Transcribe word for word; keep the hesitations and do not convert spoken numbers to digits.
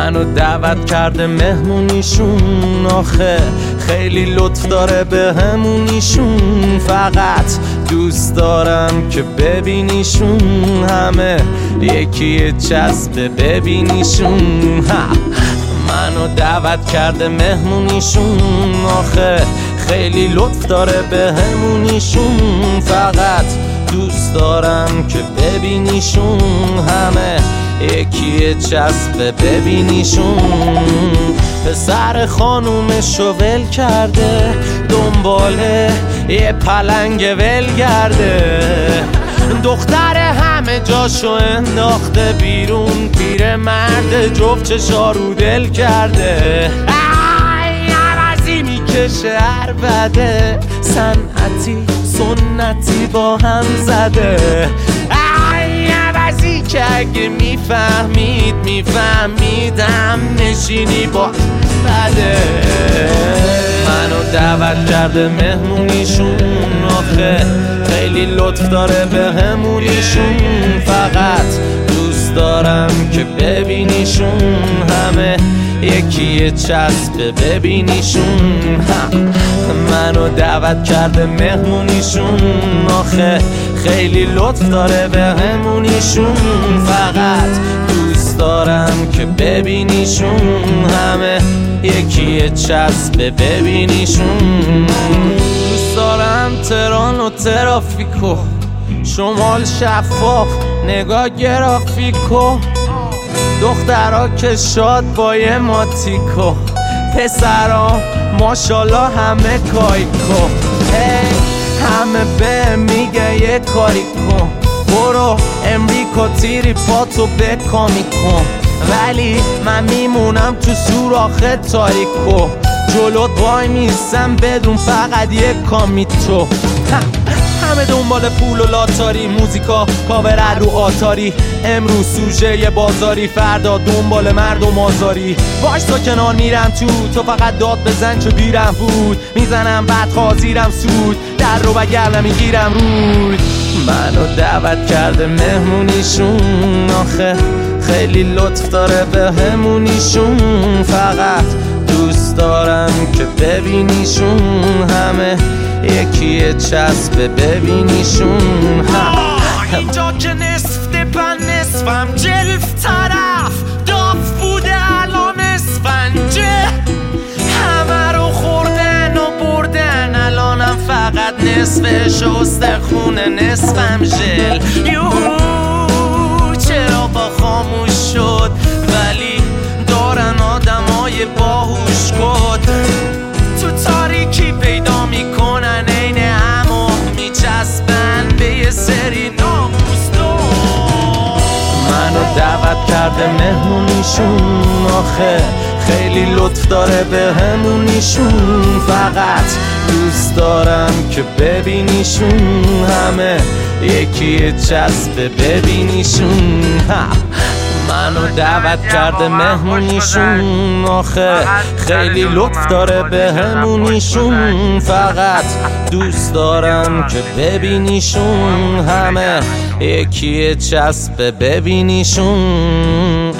منو دعوت کرده مهمونیشون، آخه خیلی لطف داره به همونیشون. فقط دوست دارم که ببینیشون، همه یکی چسبه ببینیشون. منو دعوت کرده مهمونیشون، آخه خیلی لطف داره به همونیشون. فقط دوست دارم که ببینیشون، همه یکی چسبه ببینیشون. پسر خانومشو ول کرده، دنباله یه پلنگ ولگرده. دختر همه جاشو انداخته بیرون، پیر مرد جفت چشا رو دل کرده. ای عوضی میکشه عربده، صنعتی سنتی با هم زده. ای عوضی که اگه میفهمید میفهمیدم نشینی با بده. منو دعوت کرده مهمونیشون، آخه خیلی لطف داره به همونیشون. فقط دوست دارم که ببینیشون، همه یکی چسبه ببینیشون. منو دعوت کرده مهمونیشون، آخه خیلی لطف داره به همونیشون. فقط دوست دارم که ببینیشون، همه یکی چسبه ببینیشون. دوست دارم تهران و ترافیکو، شمال شفاف نگاه گرافیکو. دخترها که شاد با یه ماتیکو، پسرها ماشالله همه کایکو. hey, همه به میگه یه کاری کن، برو امریکا تیری پاتو بکامی کن. ولی من میمونم تو سوراخ تاریکو، جلوت وای میستم بدون فقط یه کامی تو. همه دنبال پول و لاتاری، موزیکا کاور رو آتاری. امروز سوژه یه بازاری، فردا دنبال مردم آزاری. باش تا کنار میرم تو، تو فقط داد بزن چه بیرم بود. میزنم بعد خازیرم سود، در رو بگر نمیگیرم رود. منو دعوت کرده مهمونیشون، آخه خیلی لطف داره به همونیشون. فقط دوست دارم که ببینیشون، همه یکی چسبه ببینیشون. اینجا که نصف دپن نصفم جلف طرف داف بوده الان اسفنجه. همه رو خوردن و بردن، الانم فقط نصفش استخونه نصفم ژل. یوهو چرا با خاموش شد، ولی دارن آدمای باهوش کد. تو تاریکی پیدا میکنن عین همو، میچسبن به یه سری ناموس دو. منو دعوت کرده مهمونیشون، آخه خیلی لطف داره به همونیشون. فقط دوست دارم که ببینیشون، همه یکی چسبه ببینیشون. منو دعوت کرده مهمونیشون، آخه خیلی لطف داره به همونیشون. فقط دوست دارم که ببینیشون، همه یکی چسبه ببینیشون.